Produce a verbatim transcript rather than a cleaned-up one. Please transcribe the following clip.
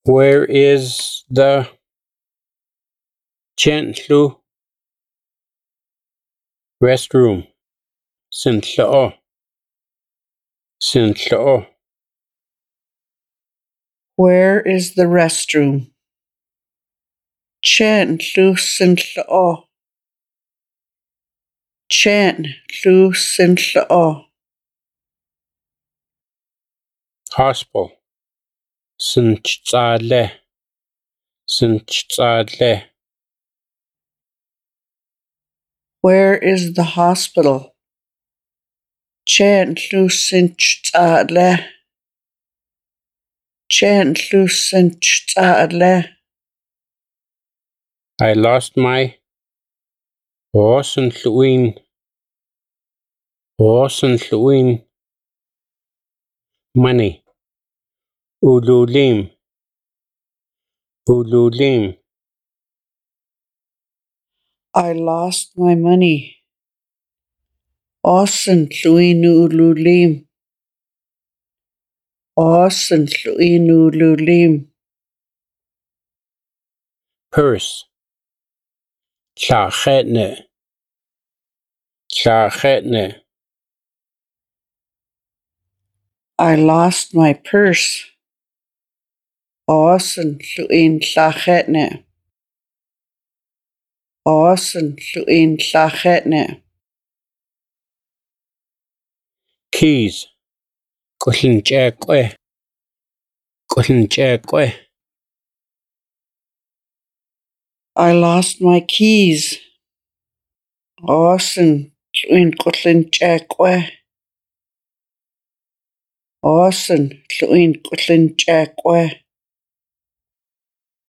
Where is the gentlu restroom? Sintla'o. Sintla'o. Where is the restroom? Chan lu sintla'o. Chan lu sintla'o. Hospital. Sinch'ale. Sinch'ale. Where is the hospital? Chan lu sinch'ale. Chan lu sinch'ale. I lost my horse and Llwyn. Horse and Llwyn. Money. Ululim. Ululim. I lost my money. Osan Llwyn ululim. Osan Llwyn ululim. Purse. Llachetne. Llachetne. I lost my purse. Osan Llwyn llachetne. Osan Llwyn llachetne. Keys. Kullinchekwe. Kullinchekwe. I lost my keys. Osan Llwyn kullinchekwe. Osan Llwyn kullinchekwe.